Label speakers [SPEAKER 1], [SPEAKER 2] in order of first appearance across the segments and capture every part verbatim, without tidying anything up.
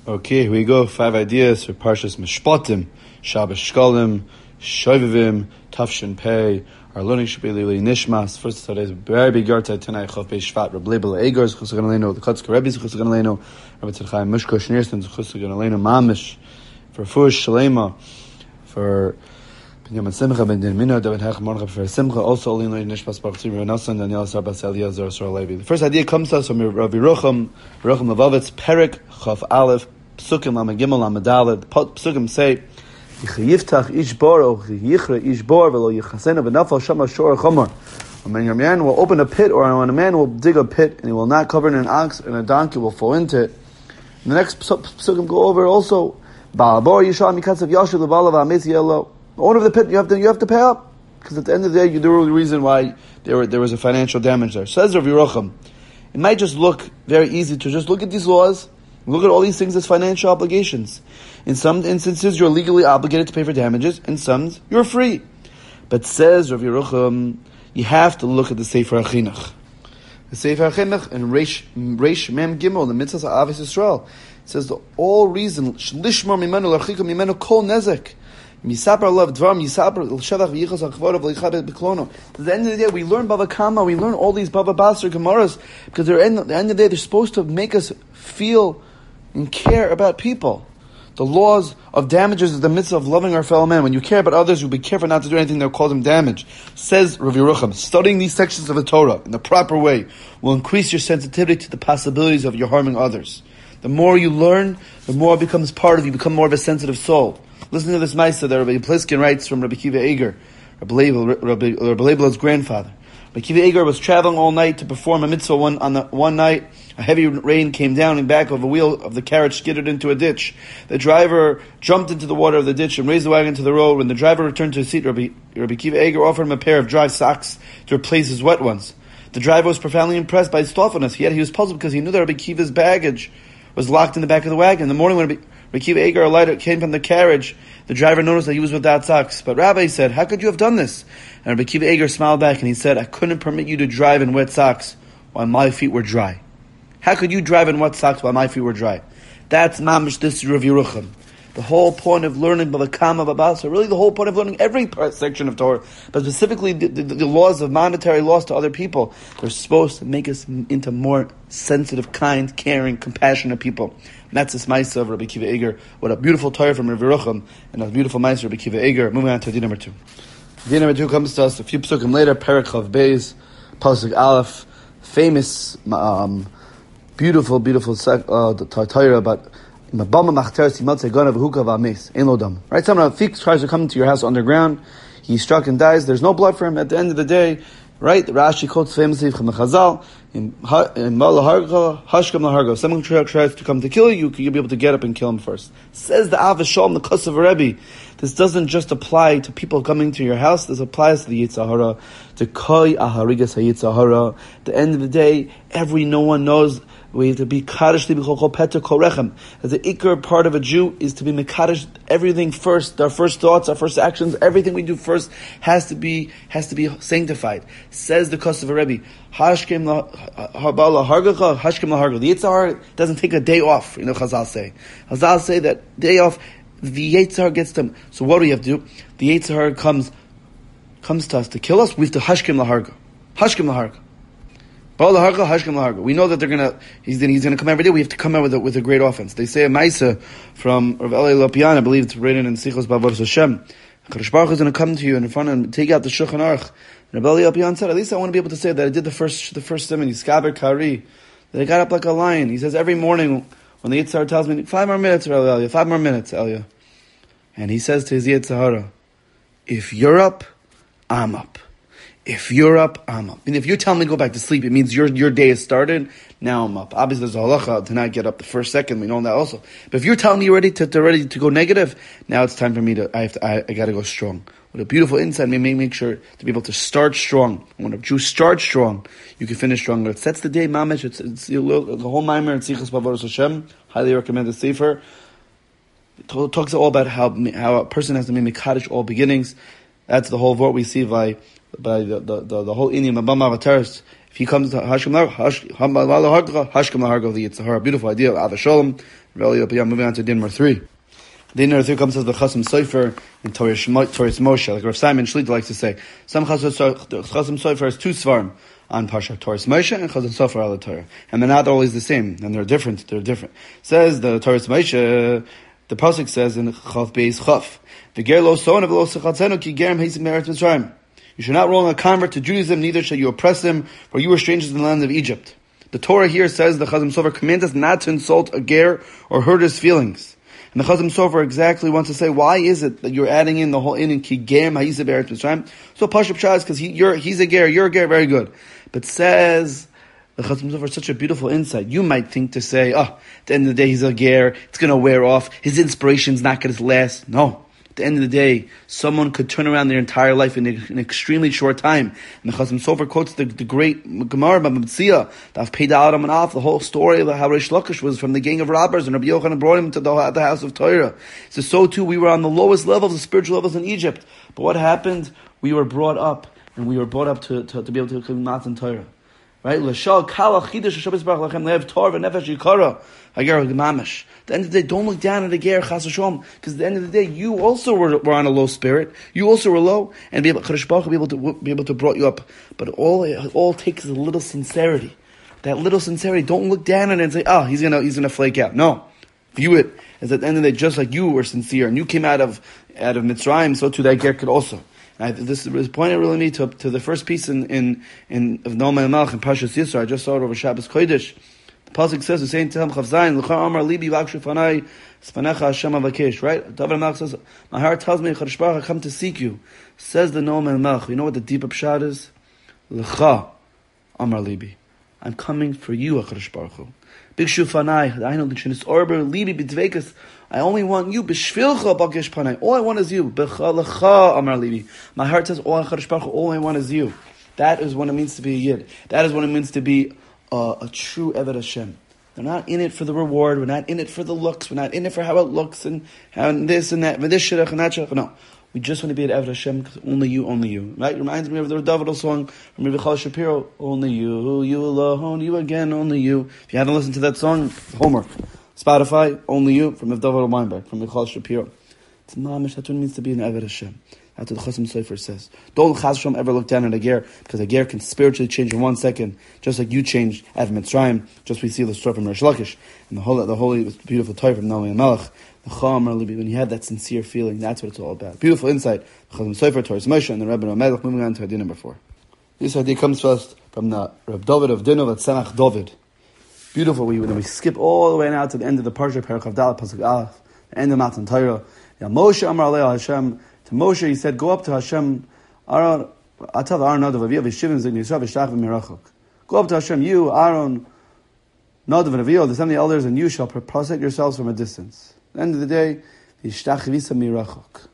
[SPEAKER 1] Okay, here we go. Five ideas for Parshas Mishpatim, Shabbos Shkolim, Shovavim, Tafshin Pei. Our learning should be Lili Nishmas. First today's very big Yartai tonight. Chav Pei Shvat, Reb Leibel Eger, Zechus Ganaleno, the Kotzker Rebbe, Zechus Ganaleno, Rabbi Tzadchai Mishko Schneerson, Zechus Ganaleno, Mamish, for Fush Shalema, for Binyamin Simcha, Ben Din Mino, David Hech Marcha, for Simcha, also Olin Lili Nishmas, Baruch Tzvi, Nassan, Daniel Sarbas Eliezer, Sor Levi. The first idea comes to us from Rabbi Rucham, Rucham Levovitz, Perik, Chav Aleph, Psukim Lama Gimel Lama Dalet. Psukim say, "Yiftach ish bor, or yichra ish bor, velo yichasena v'nafal shama shor chomer." When your man will open a pit, or when a man will dig a pit, and he will not cover it in an ox, and a donkey will fall into it. And the next psukim go over also, "Ba'abor yishal mikatzav yashu levalav amitz yelo." The owner of the pit, you have to you have to pay up, because at the end of the day, you do the reason why there were, there was a financial damage there. Says Rav Yerucham, it might just look very easy to just look at these laws. Look at all these things as financial obligations. In some instances, you're legally obligated to pay for damages. In some, you're free. But says Rav Yerucham, you have to look at the Sefer HaChinuch. The Sefer HaChinuch in Reish, Reish Mem Gimel, the Mitzvah of Ahavas Yisrael, says the all reason, Shlishmar mimenu l'archika mimenu kol nezek. Misapar love dvarim, Yisapar l'shavach v'yichas ha'chvara v'lichabet b'klono. At the end of the day, we learn Bava Kama, we learn all these Bava Basra Gemaras, because they're in, at the end of the day, they're supposed to make us feel and care about people. The laws of damages is the mitzvah of loving our fellow man. When you care about others, you'll be careful not to do anything that will cause them damage. Says Rav Yerucham, studying these sections of the Torah in the proper way will increase your sensitivity to the possibilities of your harming others. The more you learn, the more it becomes part of you, become more of a sensitive soul. Listen to this Maisa that Rabbi Pliskin writes from Rabbi Kiva Eger, Rabbi Leibel, Rabbi, Rabbi Leibel's grandfather. Rabbi Kiva Eger was traveling all night to perform a mitzvah one, on the, one night. A heavy rain came down and back of a wheel of the carriage skidded into a ditch. The driver jumped into the water of the ditch and raised the wagon to the road. When the driver returned to his seat, Rabbi, Rabbi Kiva Eger offered him a pair of dry socks to replace his wet ones. The driver was profoundly impressed by his thoughtfulness, yet he was puzzled because he knew that Rabbi Kiva's baggage was locked in the back of the wagon. In the morning when Rabbi, Rabbi Kiva Eger alighted, came from the carriage, the driver noticed that he was without socks. But Rabbi said, "How could you have done this?" And Rabbi Kiva Eger smiled back and he said, "I couldn't permit you to drive in wet socks while my feet were dry." How could you drive in wet socks while my feet were dry? That's mamish this Rav Yerucham. The whole point of learning Bava Kama, Bava Basra, really the whole point of learning every part, section of Torah, but specifically the, the, the laws of monetary laws to other people, they're supposed to make us into more sensitive, kind, caring, compassionate people. And that's this Maisa of Rabbi Kiva Eger. What a beautiful Torah from Rav Yerucham, and a beautiful Maisa of Rabbi Kiva Eger. Moving on to idea number two. Idea number two comes to us a few psukim later, Perek Chav Beis, Pasuk Aleph, famous, um, beautiful, beautiful uh, Torah about right? Someone tries to come into your house underground, he's struck and dies, there's no blood for him. At the end of the day, right, the Rashi quotes famously from the Chazal, in Hashkam Lahargo, someone tries to come to kill you, you'll be able to get up and kill him first. Says the Av Shalom, the Kosav Rebbe, this doesn't just apply to people coming to your house, this applies to the Yetzer Hara, to Koi Aharigas HaYetzer Hara. At the end of the day, every no one knows we have to be kaddish li b'chol peter kol rechem. As the ikar part of a Jew is to be mekadosh everything first. Our first thoughts, our first actions, everything we do first has to be has to be sanctified. Says the Kosav Rebbe, Hashkem la hargacha, Hashkem la hargacha. The Yetzer Hara doesn't take a day off. You know, Chazal say. Chazal say that day off, the Yetzer Hara gets them. So what do we have to do? The Yetzer Hara comes comes to us to kill us. We have to Hashkem la harga, Hashkem la harga. We know that they're gonna. He's gonna. He's gonna come every day. We have to come out with a, with a great offense. They say a Maisa from Rav Eli Lopian. I believe it's written in Sichos Bavodas Hashem. Kadosh Baruch is gonna come to you in front and take out the Shulchan Aruch. And Rav Eli Lopian said, "At least I want to be able to say that I did the first the first simon. Yiskaber Kari. That I got up like a lion." He says every morning when the Yetzer Hara tells me five more minutes, Rav Eli, five more minutes, Elia, and he says to his Yetzer Hara, "If you're up, I'm up. If you're up, I'm up." And if you're telling me to go back to sleep, it means your your day has started. Now I'm up. Obviously, there's a halacha to not get up the first second. We know that also. But if you're telling me you're ready to, to ready to go negative, now it's time for me to. I have to. I, I got to go strong. What a beautiful insight. We may make sure to be able to start strong. When a Jew starts strong, you can finish stronger. It sets the day, mamish. It's, it's the whole mimer in Sichos Bavodas Hashem. Highly recommend the sefer. It talks all about how how a person has to be mekadosh all beginnings. That's the whole word we see by. By the the, the, the whole Indian Mabama Avatarist, if he comes to Hashkem Laharga, Hashkem Laharga of the Yetzer Hara, beautiful idea of Av Shalom, Moving on to din number three. Din number three comes as the Chasam Sofer in Torah Moshe, like Rav Simon Shlita likes to say. Some Chasam Sofer has two svarim on Parsha Torah Moshe and Chasam Sofer al Torah, and they're not always the same, and they're different. They're different. Says the Torah Moshe, the pasuk says in Chav Beis Chav, "V'ger lo son v'lo sechatzenu ki gerem heisim me'eretz Mitzrayim." You should not wrong a convert to Judaism, neither shall you oppress him, for you were strangers in the land of Egypt. The Torah here says the Chasam Sofer commands us not to insult a ger or hurt his feelings. And the Chasam Sofer exactly wants to say, why is it that you're adding in the whole in in ki gerem heisim me'eretz Mitzrayim? So Pashup Shah is because he, you're, he's a ger, you're a ger, very good. But says the Chasam Sofer such a beautiful insight. You might think to say, oh, at the end of the day he's a ger, it's going to wear off, his inspiration's not going to last. No. At the end of the day, someone could turn around their entire life in an extremely short time. And the Chasam Sofer quotes the, the great Gemara by Matzia, Daf Pei Da'ad Amud Aleph, the whole story of how Reish Lakish was from the gang of robbers, and Rabbi Yochanan brought him to the, the house of Torah. So, so too, we were on the lowest levels, the spiritual levels in Egypt. But what happened? We were brought up, and we were brought up to, to, to be able to come Matan Torah. Right? L'shal kala chidush Shabbos Baruch Lachem lev Torah v'nefesh yikara hager mamish. At the end of the day, don't look down at a ger chas v'shalom, because at the end of the day, you also were, were on a low spirit. You also were low, and be able, Kadosh Baruch Hu be able to be able to brought you up. But all it all takes is a little sincerity. That little sincerity. Don't look down at it and say, "Oh, he's gonna he's gonna flake out." No, view it as at the end of the day, just like you were sincere and you came out of out of Mitzrayim, so too that ger could also. And I, this is pointed really me to, to the first piece in in, in of Noam Melech in Parshas Yisro. I just saw it over Shabbos Kodesh. The pasuk says, "The same time Chav Zayin L'char Amar Libi Vakshu Fanai Spanecha Hashem Avakesh." Right? David Melech says, "My heart tells me Chadosh Baruch Hu, I come to seek you." Says the Noam Melech. You know what the deeper pshat is? L'cha Amar Libi. I'm coming for you, Chadosh Baruch Hu. Bikshu Fanai. I know the Chinis Orber Libi B'Dveikus. I only want you. B'shvilcha bakesh panai. All I want is you. B'chalecha amar libi. My heart says, all I want is you. That is what it means to be a yid. That is what it means to be a, a true Eved Hashem. They're not in it for the reward. We're not in it for the looks. We're not in it for how it looks and, and this and that. This shidduch and that shidduch. No. We just want to be at Eved Hashem because only you, only you. Right? It reminds me of the Davido song from Rabbi Chal Shapiro. Only you, you alone, you again, only you. If you haven't listened to that song, homework. Spotify, only you, from Evdavar Weinberg, from Michal Shapiro. It's mamish, that's what it means to be an Eved Hashem. That's what the Chasam Sofer says. Don't Chas Hashem ever look down at a ger, because a ger can spiritually change in one second, just like you changed at Mitzrayim, just we see the story from Reish Lakish, and the holy, the holy, beautiful Torah from Noam Melech, the Cham, when you have that sincere feeling, that's what it's all about. Beautiful insight, the Chasam Sofer, Torah Moshe, and the Rebbe Noam Melech. Moving on to idea number four. This idea comes first from the Reb David of Dinov at Tzemach David. Beautiful. We when we skip all the way now to the end of the Parsha, Perek Dalet Pasuk Aleph, the end of Matan Torah. Now Moshe Amar Alei Hashem, to Moshe he said, "Go up to Hashem, Aaron, Atav Aaron Nadav Aviyav Yishivim Zig Yisrael V'Shtachvim Mirachok. Go up to Hashem, you Aaron, Nadav and Aviyav, the seventy elders, and you shall prostrate yourselves from a distance." At the end of the day, V'Shtachvisa Mirachok.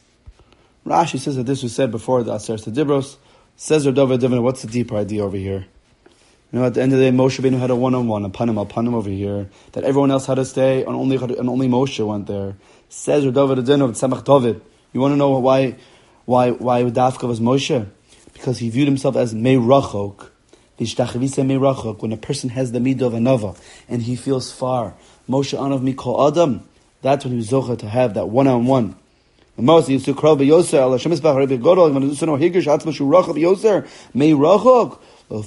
[SPEAKER 1] Rashi says that this was said before the Aseret Dibros. Says Rav David Divin, what's the deeper idea over here? You know, at the end of the day, Moshe Rabbeinu had a one-on-one, upon him, upon him over here, that everyone else had to stay, and only and only Moshe went there. Says Rav David Adinov, Tzemach David. You want to know why, why, why Dafka was Moshe? Because he viewed himself as Meirachok. Vishtachavise Meirachok. When a person has the midah of a nava, and he feels far. Moshe Anav Mikol Adam. That's when he was zocha to have that one-on-one. Moshe used to crawl by Yoser, Allah Shemis Bach Rebbe Godol, when he used to know Higrish Atzma Shu Rachok Yoser, Meirachok. When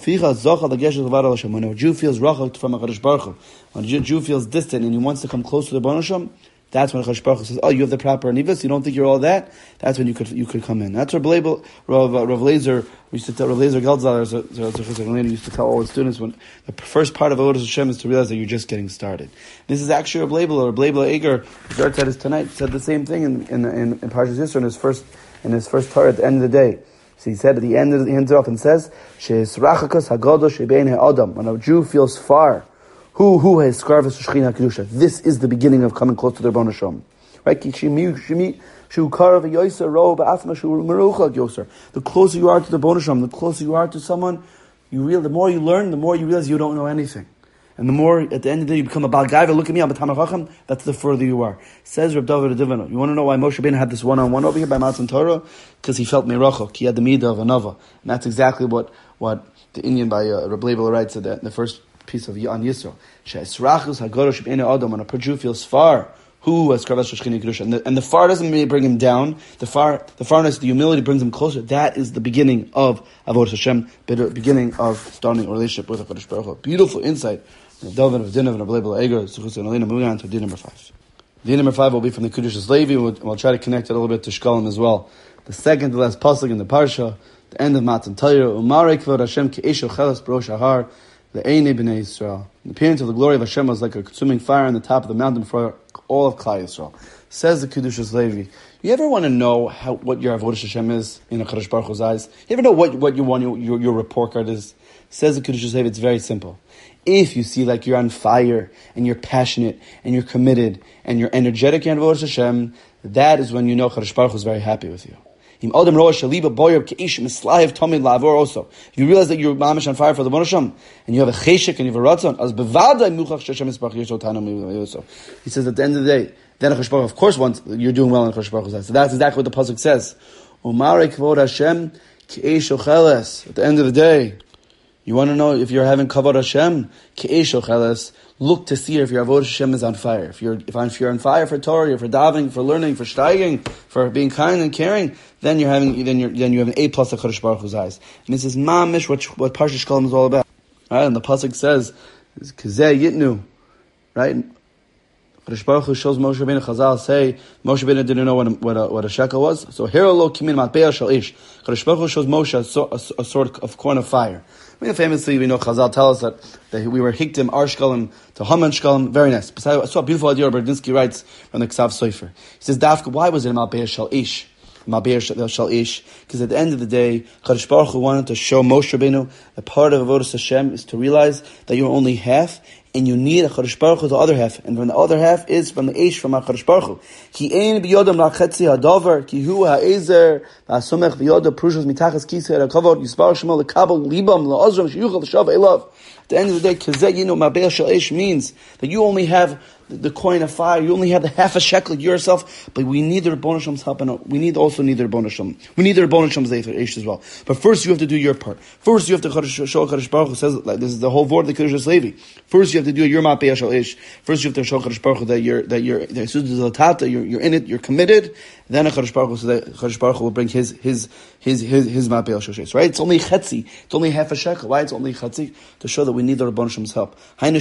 [SPEAKER 1] a Jew feels rachok from a Kadosh Baruch Hu, when a Jew feels distant and he wants to come close to the Baruch Hashem, that's when Kadosh Baruch Hu says, "Oh, you have the proper nivus. You don't think you're all that." That's when you could you could come in. That's Rav Label, Rav Rav Lazer. We used to tell Rav Lazer Geldzaler used to tell all the students when the first part of Avodas Hashem is to realize that you're just getting started. This is actually Rav Label or Rav Label Eger. Zart said tonight said the same thing in in in, in Parshas Yisro in his first in his first Torah at the end of the day. So he said at the end, he ends off and says, "She'israchakas hagodosh shebein ha'adam." When a Jew feels far, who who has skarvus shechina kedusha? This is the beginning of coming close to the Rebbeinu Shalom. Right? The closer you are to the Rebbeinu Shalom, the closer you are to someone, you real. The more you learn, the more you realize you don't know anything. And the more, at the end of the day, you become a Baal Gaiva, look at me, I'm a Talmid Chacham, that's the further you are. Says Reb David Adivino. You want to know why Moshe Rabbeinu had this one-on-one over here by Matan Torah? Because he felt Meirachok. He had the midah of a Nava. And that's exactly what, what the Indian by uh, Reb Leibel writes at the, the first piece of on Yisrael. She'esrachus hagorosh b'nei adam, when a Jew feels far, who has kravas shechini kedusha, and the and the far doesn't really bring him down. The far, the farness, the humility brings him closer. That is the beginning of avodas Hashem, the beginning of starting a relationship with HaKadosh Baruch Hu. Beautiful insight. Delvin of Din of Abelable Eger, Suchus and Elena. Moving on to din number five. Din number five will be from the Kedushas Levi. We'll, we'll try to connect it a little bit to Shkolim as well. The second to last pasuk in the parsha, the end of Matan Torah. Umarei kvod Hashem ke'esho cheles b'rosh hahar le'einei b'nei Yisrael. The appearance of the glory of Hashem was like a consuming fire on the top of the mountain for all of Klal Yisrael. Says the Kedushas Levi. You ever want to know how what your avodas Hashem is in a Kadosh Baruch Hu's eyes? You ever know what what you want your your, your report card is? Says the Kedushas Levi. It's very simple. If you see like you're on fire and you're passionate and you're committed and you're energetic in avodas Hashem, that is when you know Kadosh Baruch Hu is very happy with you. Also, if you realize that you're mamish on fire for the Avodas Hashem and you have a cheshek and you have a ratzon, as bevadai muchach she'Hashem yisparach yishol tanu. He says at the end of the day, then HaKadosh Baruch Hu, of course, once you're doing well in HaKadosh Baruch Hu. So that's exactly what the pasuk says. Umarei kvod Hashem ke'eish ocheles. At the end of the day, you want to know if you're having kavod Hashem ke'eish ocheles. Look to see if your avodas Hashem is on fire. If you're if, if you're on fire for Torah, for davening, for learning, for steiging, for being kind and caring, then you're having then you're then you have an A plus of Kadosh Baruch Hu's eyes. And this is mamish what what Parsha Shkolim is all about. Right? And the pasuk says, "Kazeh Yitnu," right? Kadosh Baruch Hu shows Moshe Rabbeinu. Chazal say Moshe Rabbeinu didn't know what a, what a, what a shekel was. So here lo kimin matbeah shel ish. Kadosh Baruch Hu shows Moshe a, a, a sort of corn of fire. I mean, famously, we know Chazal tell us that, that we were hiktim ar shkalim to Haman shkalim. Very nice. Besides, I saw a beautiful idea. Berdinsky writes from the Ksav Sofer. He says, "Dafka, why was it Malbeah Shal Ish? Malbeah Shal Ish? Because at the end of the day, Kadosh Baruch Hu wanted to show Moshe Rabbeinu that part of avodas Hashem is to realize that you're only half, and you need a Kadosh Baruch Hu the other half, and from the other half is from the Ish from HaKadosh Baruch Hu. Ki ein biyodam lachetzi hadavar, ki hu ha'ezer, v'asomech v'yoda prushos mitachas kisei ha'kavod, yisbar shemo lekabel libam la'ozram sheyuchel l'shav elav. At the end of the day, kazeh yinu ma'beah shel ish means that you only have the coin of fire, you only have the half a shekel yourself, but we need the Rebbeinu Shem's help, and we need also need the Rebbeinu Shem. We need the Rebbeinu Shem's ish as well. But first you have to do your part. First you have to show Kadosh Baruch Hu says, like, this is the whole word of the Kedushas Levi. First you have to do your ma'beah shel ish. First you have to show Kadosh Baruch Hu that you're that you're that you're you're in it, you're committed. Then Kadosh Baruch Hu so that Kadosh Baruch Hu will bring his his his his his ma'beah shel ish. Right? It's only chetzi. It's only half a shekel. Why? It's only chetzi to show that we need the Rebbeinu Shem's help.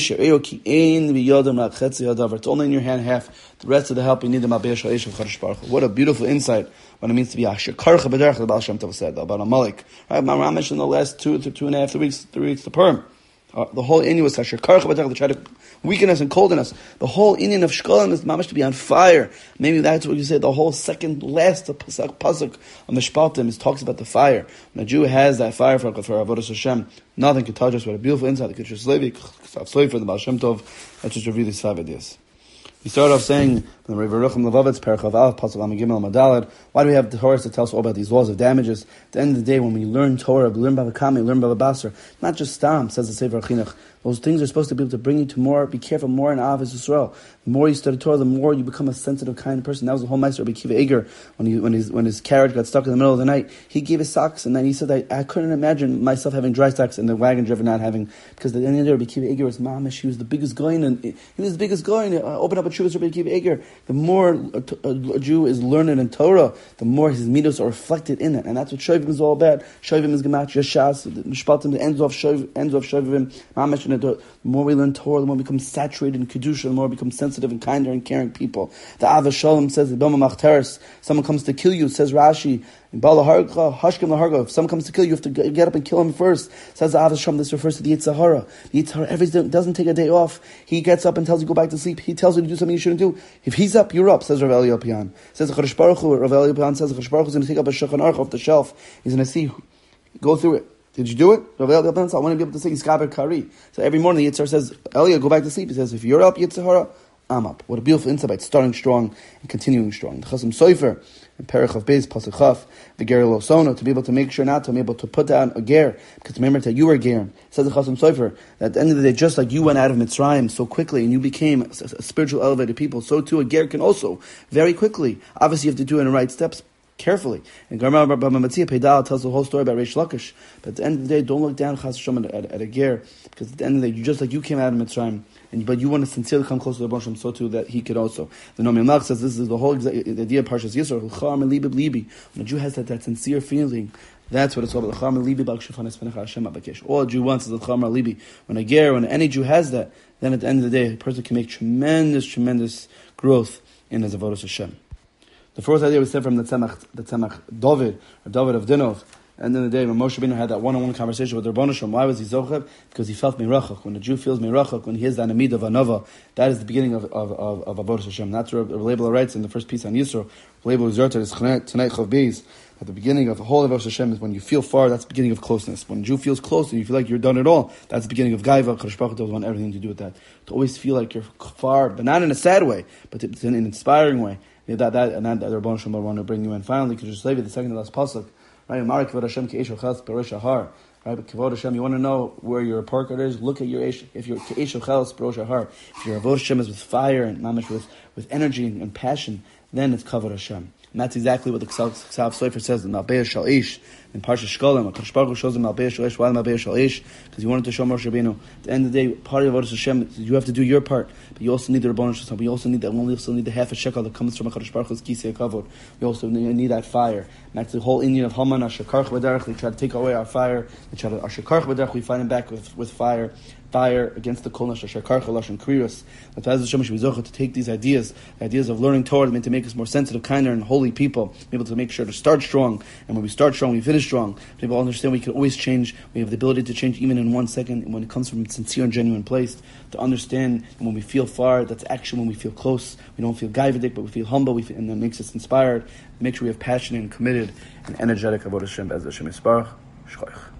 [SPEAKER 1] It's only in your hand half. The rest of the help, you need the Ma'beah Shel Ish of Kadosh Baruch Hu. What a beautiful insight what it means to be Asher Karcha B'derech, the Baal Shem Tov said about a Malik. Right? I mentioned the last two, two, two and a half, three weeks, three weeks, the Perm. Uh, the whole Indian was Asher Karcha B'derech, to try to weaken us and colden us. The whole Indian of Shkolim is mamish to be on fire. Maybe that's what you say. The whole second last pasuk, pasuk of Mishpatim is talks about the fire. When a Jew has that fire for, for Avodas Hashem, nothing can touch us. What a beautiful insight. The Kedushas Levi, for the Baal Shem Tov. Let's just review these five ideas. We started off saying, the Rav Yerucham Levovitz, Parachav Aleph, Pasuk Lamed Gimel Madalad. Why do we have the Torah to tell us all about these laws of damages? At the end of the day, when we learn Torah, we learn Bava Kama, we learn Bava Basra, not just Stam, says the Sefer Chinuch. Those things are supposed to be able to bring you to more, be careful more in Avos Yisrael. The more you study Torah, the more you become a sensitive, kind person. That was the whole Meister Rabbi Akiva Eiger, when he, when his, when his carriage got stuck in the middle of the night. He gave his socks, and then he said, I, I couldn't imagine myself having dry socks and the wagon driver not having, because the end of the day, Rabbi Akiva Eiger was mamish. He was the biggest guy, and he was the biggest guy. Uh, open up a Chuvas Rabbi Akiva Eiger. The more a, a, a Jew is learned in Torah, the more his midos are reflected in it, and that's what Shovim is all about. Shovim is Gematria Shas, Mishpatim, the ends of Shovim, ends of Shovim, mamish, and the more we learn Torah, the more we become saturated in Kedusha, the more we become sensitive and kinder and caring people. The Ava Shalom says, someone comes to kill you, says Rashi, if someone comes to kill you, you have to get up and kill him first. Says the Ava Shalom, this refers to the Yetzer Hara. The Yetzer Hara every day doesn't take a day off. He gets up and tells you go back to sleep. He tells you to do something you shouldn't do. If he's up, you're up, says Rav Eli Pian. Says the Chodesh Baruch Hu, Rav Eli Pian says the Chodesh Baruch Hu is going to take up a Shulchan Aruch off the shelf. He's going to see, go through it. Did you do it? I want to be able to say Yiskaber Kari. So every morning the Yitzhar says, Elia, go back to sleep. He says, if you're up, Yitzhara, I'm up. What a beautiful insight by starting strong and continuing strong. The Chasam Sofer, and Perich of Beis, Pasuk Chaf, the Ger Losono, to be able to make sure not to be able to put down a Ger, because remember that you were Ger. Says the Chasam Sofer, that at the end of the day, just like you went out of Mitzrayim so quickly and you became a, a spiritual elevated people, so too a Ger can also, very quickly. Obviously you have to do it in the right steps. carefully. And Gemara Baba Metzia Peidal tells the whole story about Reish Lakish. But at the end of the day, don't look down Chas Hashem at, at, at a ger, because at the end of the day, you just like you came out of Mitzrayim, and but you want to sincerely come close to the Baruch Shem, so too that he could also. The Noam Yamach says this is the whole the idea of Parshas Yisro. When a Jew has that, that sincere feeling, that's what it's all about. All a Jew wants is the Chama Libi. When a ger, when any Jew has that, then at the end of the day, a person can make tremendous, tremendous growth in his avodas Hashem. The first idea was said from the Tzemach, the Tzemach David, or David of Dinov. And then the day when Moshe Rabbeinu had that one-on-one conversation with the Rebbeinu Shalom, why was he zochev? Because he felt meirachak. When a Jew feels meirachak, when he has that amid of anova, that is the beginning of of of, of avodas Hashem. That's what Rabbi writes in the first piece on Yisro. Rabbi Zerta is tonight chav beis. At the beginning of the whole avodas Hashem is when you feel far. That's the beginning of closeness. When a Jew feels close and you feel like you're done it all, that's the beginning of gaiva. Kadosh Baruch Hu doesn't want everything to do with that. To always feel like you're far, but not in a sad way, but in an inspiring way. Yeah, that that and that the Rebbeinu Shalom will want to bring you in. Finally, Kedushas Levi, the second to last pasuk. Right, Amar Kivod Hashem Ke'esh Ocheles B'Rosh Hahar. Right, but Kivod Hashem, you want to know where your parker is? Look at your Eish. If you're Ke'esh Ocheles B'Rosh Hahar, if your Avodah Hashem is with fire and mamish with with energy and, and passion, then it's Kavod Hashem. And that's exactly what the Ksav Sofer says in Malbeah Shal Eish in Parsha Shkolim. HaKadosh Baruch Hu shows him Malbeah Shal Eish. Why Malbeah Shal Eish? Because he wanted to show Moshe Rabbeinu. At the end of the day, part of Avodah Hashem, you have to do your part, but you also need the Rebbeinu Shalom. But you also need that. We also need the half a shekel that comes from HaKadosh Baruch Hu's Kisei Kavod. We also need, need that fire. And that's the whole Indian of Haman HaShekarch B'derech. They try to take away our fire. They try to HaShekarch B'derech. We fight him back with, with fire. Fire against the Kol Nash HaShekarch Lashon Kriros. But as Hashem should be zocheh to take these ideas, the ideas of learning Torah, meant to make us more sensitive, kinder, and holy people, be able to make sure to start strong, and when we start strong, we finish strong. People understand we can always change. We have the ability to change even in one second. And when it comes from a sincere and genuine place, to understand and when we feel far, that's actually when we feel close. We don't feel gaivadik, but we feel humble, we feel, and that makes us inspired. Make sure we have passion and committed and energetic about Hashem as Hashem Yisparach. Shkoich.